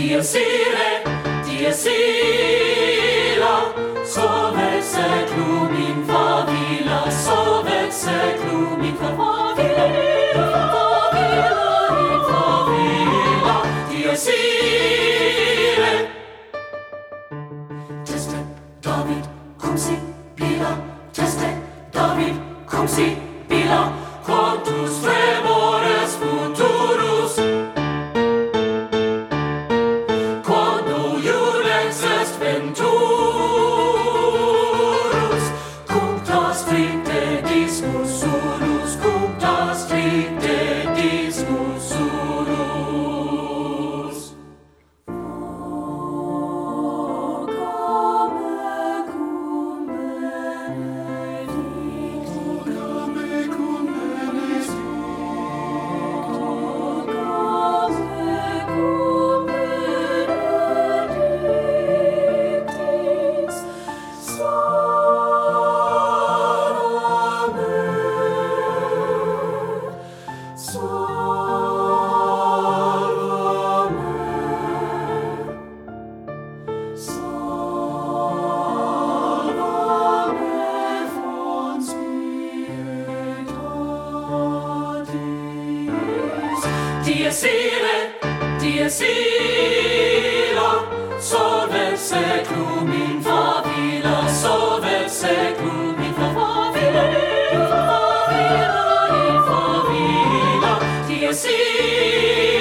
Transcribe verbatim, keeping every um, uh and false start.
Dio sire, Dio sira, sovet seclum in favilla, sovet seclum in favilla, favilla, in favilla, Dio sire. Teste David cum sibilla, teste David cum sibilla, quantus tremores futurus, quando iulex est venturus, cuncta stricte dismus surus, cuncta stricte dismus surus. Dies irae, dies ira, solvet seclum in favilla, solvet seclum in favilla, in favilla, in favilla, dies ira.